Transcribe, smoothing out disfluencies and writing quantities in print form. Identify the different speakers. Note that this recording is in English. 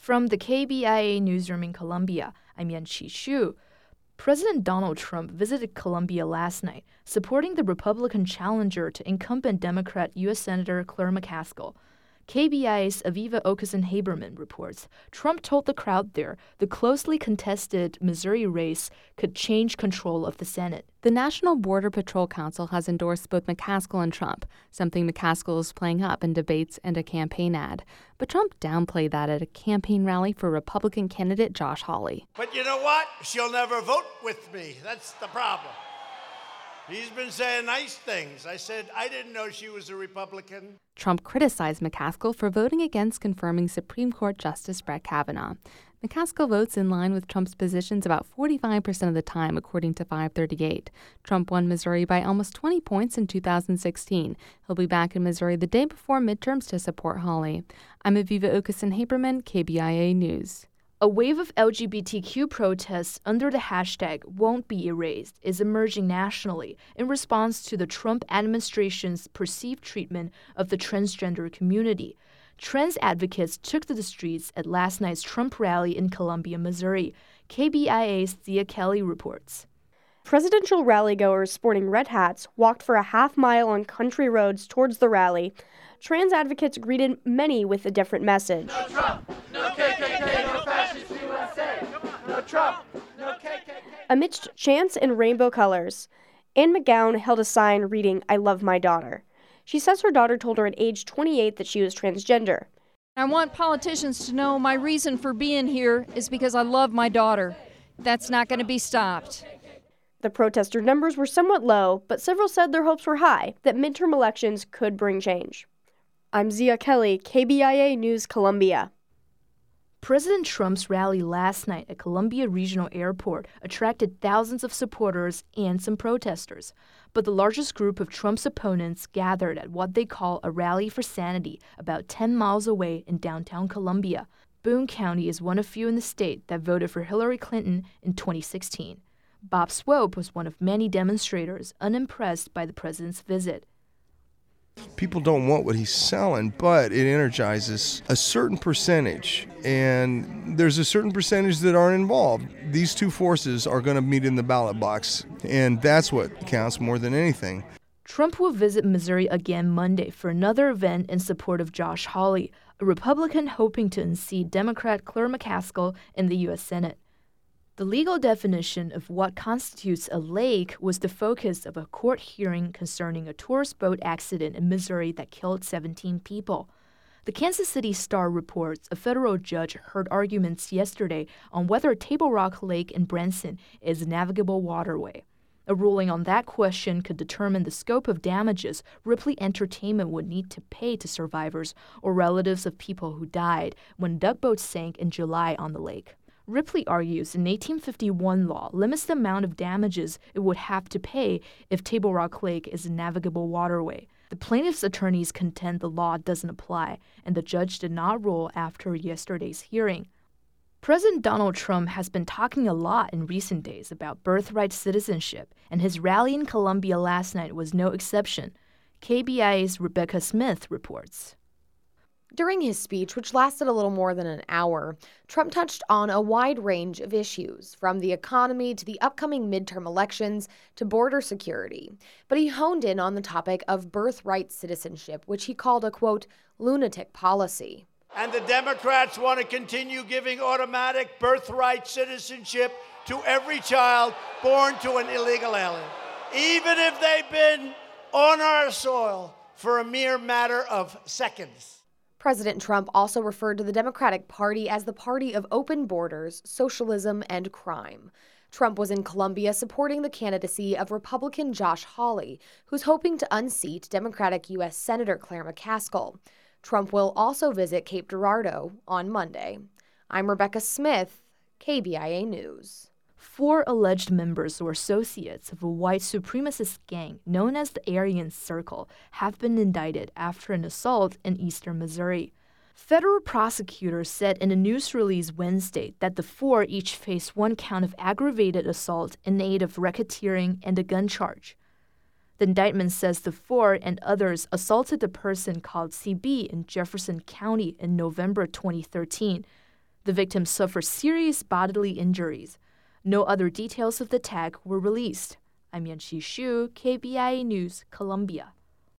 Speaker 1: From the KBIA newsroom in Colombia, I'm Yan-Chi Xu. President Donald Trump visited Colombia last night, supporting the Republican challenger to incumbent Democrat U.S. Senator Claire McCaskill. KBIA's Aviva Okeson-Haberman reports Trump told the crowd there the closely contested Missouri race could change control of the Senate.
Speaker 2: The National Border Patrol Council has endorsed both McCaskill and Trump, something McCaskill is playing up in debates and a campaign ad. But Trump downplayed that at a campaign rally for Republican candidate Josh Hawley.
Speaker 3: But you know what? She'll never vote with me. That's the problem. He's been saying nice things. I said, I didn't know she was a Republican.
Speaker 2: Trump criticized McCaskill for voting against confirming Supreme Court Justice Brett Kavanaugh. McCaskill votes in line with Trump's positions about 45% of the time, according to 538. Trump won Missouri by almost 20 points in 2016. He'll be back in Missouri the day before midterms to support Hawley. I'm Aviva Okeson-Haberman, KBIA News.
Speaker 1: A wave of LGBTQ protests under the hashtag Won't Be Erased is emerging nationally in response to the Trump administration's perceived treatment of the transgender community. Trans advocates took to the streets at last night's Trump rally in Columbia, Missouri. KBIA's Thea Kelly reports.
Speaker 4: Presidential rallygoers sporting red hats walked for a half mile on country roads towards the rally. Trans advocates greeted many with a different message.
Speaker 5: No Trump, no KKK, no fascist USA. No Trump, no KKK.
Speaker 4: Amidst chants in rainbow colors, Ann McGowan held a sign reading, "I love my daughter." She says her daughter told her at age 28 that she was transgender.
Speaker 6: I want politicians to know my reason for being here is because I love my daughter. That's not going to be stopped.
Speaker 4: The protester numbers were somewhat low, but several said their hopes were high, that midterm elections could bring change. I'm Zia Kelly, KBIA News, Columbia.
Speaker 1: President Trump's rally last night at Columbia Regional Airport attracted thousands of supporters and some protesters. But the largest group of Trump's opponents gathered at what they call a rally for sanity about 10 miles away in downtown Columbia. Boone County is one of few in the state that voted for Hillary Clinton in 2016. Bob Swope was one of many demonstrators unimpressed by the president's visit.
Speaker 7: People don't want what he's selling, but it energizes a certain percentage, and there's a certain percentage that aren't involved. These two forces are going to meet in the ballot box, and that's what counts more than anything.
Speaker 1: Trump will visit Missouri again Monday for another event in support of Josh Hawley, a Republican hoping to unseat Democrat Claire McCaskill in the U.S. Senate. The legal definition of what constitutes a lake was the focus of a court hearing concerning a tourist boat accident in Missouri that killed 17 people. The Kansas City Star reports a federal judge heard arguments yesterday on whether Table Rock Lake in Branson is a navigable waterway. A ruling on that question could determine the scope of damages Ripley Entertainment would need to pay to survivors or relatives of people who died when a tugboat sank in July on the lake. Ripley argues an 1851 law limits the amount of damages it would have to pay if Table Rock Lake is a navigable waterway. The plaintiff's attorneys contend the law doesn't apply, and the judge did not rule after yesterday's hearing. President Donald Trump has been talking a lot in recent days about birthright citizenship, and his rally in Columbia last night was no exception. KBIA's Rebecca Smith reports.
Speaker 8: During his speech, which lasted a little more than an hour, Trump touched on a wide range of issues, from the economy to the upcoming midterm elections to border security. But he honed in on the topic of birthright citizenship, which he called a, quote, lunatic policy.
Speaker 3: And the Democrats want to continue giving automatic birthright citizenship to every child born to an illegal alien, even if they've been on our soil for a mere matter of seconds.
Speaker 8: President Trump also referred to the Democratic Party as the party of open borders, socialism, and crime. Trump was in Columbia supporting the candidacy of Republican Josh Hawley, who's hoping to unseat Democratic U.S. Senator Claire McCaskill. Trump will also visit Cape Girardeau on Monday. I'm Rebecca Smith, KBIA News.
Speaker 1: 4 alleged members or associates of a white supremacist gang known as the Aryan Circle have been indicted after an assault in eastern Missouri. Federal prosecutors said in a news release Wednesday that the 4 each face 1 count of aggravated assault in aid of racketeering and a gun charge. The indictment says the 4 and others assaulted a person called CB in Jefferson County in November 2013. The victim suffered serious bodily injuries. No other details of the attack were released. I'm Yanxi Xu, KBIA News, Colombia.